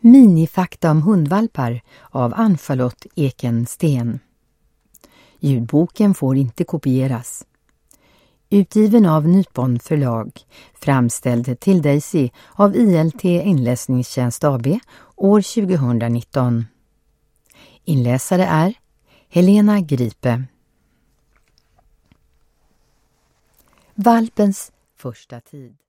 Minifakta om hundvalpar av Ann-Charlotte Ekensten. Ljudboken får inte kopieras. Utgiven av Nypon förlag, framställd till Daisy av ILT Inläsningstjänst AB år 2019. Inläsare är Helena Gripe. Valpens första tid.